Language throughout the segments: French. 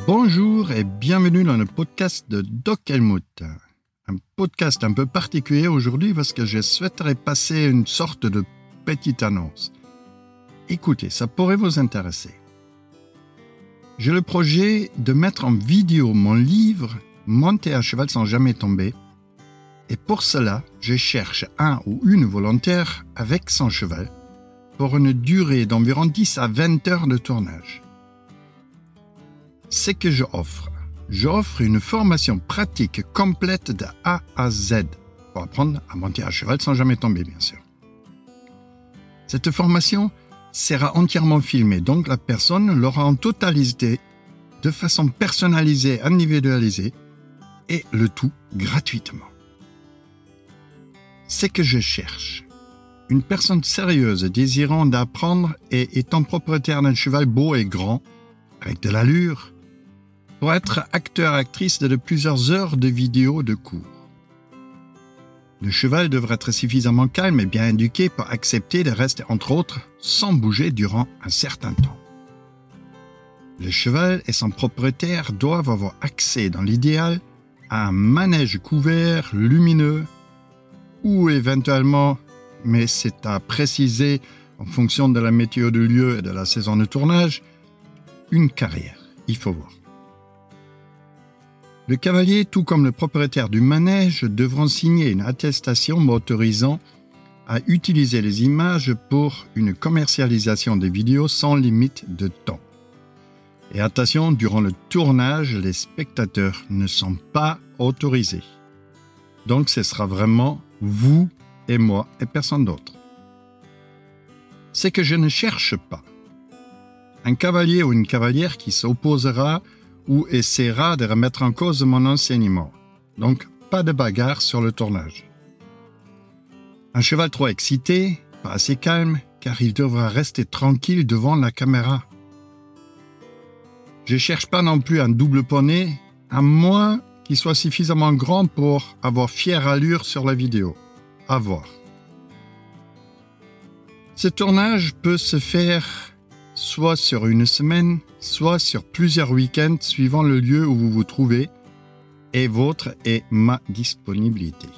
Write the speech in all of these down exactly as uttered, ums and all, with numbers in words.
Bonjour et bienvenue dans le podcast de Doc Helmut. Un podcast un peu particulier aujourd'hui parce que je souhaiterais passer une sorte de petite annonce. Écoutez, ça pourrait vous intéresser. J'ai le projet de mettre en vidéo mon livre « Monter à cheval sans jamais tomber » et pour cela, je cherche un ou une volontaire avec son cheval pour une durée d'environ dix à vingt heures de tournage. C'est que je offre. J'offre une formation pratique complète de A à Z pour apprendre à monter à cheval sans jamais tomber, bien sûr. Cette formation sera entièrement filmée, donc la personne l'aura en totalité, de façon personnalisée, individualisée, et le tout gratuitement. C'est que je cherche. Une personne sérieuse désirant d'apprendre et étant propriétaire d'un cheval beau et grand, avec de l'allure, pour être acteur-actrice de plusieurs heures de vidéos de cours. Le cheval devrait être suffisamment calme et bien éduqué pour accepter de rester, entre autres, sans bouger durant un certain temps. Le cheval et son propriétaire doivent avoir accès, dans l'idéal, à un manège couvert, lumineux, ou éventuellement, mais c'est à préciser en fonction de la météo du lieu et de la saison de tournage, une carrière. Il faut voir. Le cavalier, tout comme le propriétaire du manège, devront signer une attestation m'autorisant à utiliser les images pour une commercialisation des vidéos sans limite de temps. Et attention, durant le tournage, les spectateurs ne sont pas autorisés. Donc ce sera vraiment vous et moi et personne d'autre. C'est que je ne cherche pas un cavalier ou une cavalière qui s'opposera ou essaiera de remettre en cause mon enseignement. Donc, pas de bagarre sur le tournage. Un cheval trop excité, pas assez calme, car il devra rester tranquille devant la caméra. Je cherche pas non plus un double poney, à moins qu'il soit suffisamment grand pour avoir fière allure sur la vidéo. À voir. Ce tournage peut se faire soit sur une semaine, soit sur plusieurs week-ends suivant le lieu où vous vous trouvez et votre et ma disponibilité.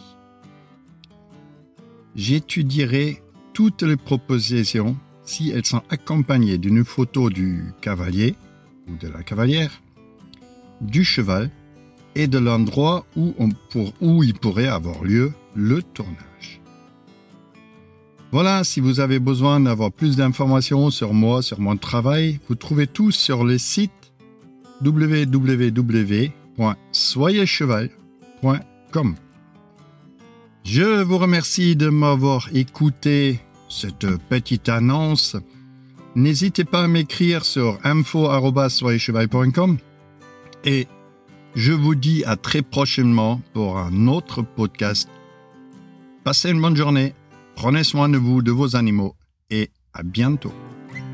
J'étudierai toutes les propositions si elles sont accompagnées d'une photo du cavalier ou de la cavalière, du cheval et de l'endroit où, on pour, où il pourrait avoir lieu le tournage. Voilà, si vous avez besoin d'avoir plus d'informations sur moi, sur mon travail, vous trouvez tout sur le site w w w point soyez cheval point com. Je vous remercie de m'avoir écouté cette petite annonce. N'hésitez pas à m'écrire sur info arobase soyez cheval point com et je vous dis à très prochainement pour un autre podcast. Passez une bonne journée. Prenez soin de vous, de vos animaux et à bientôt.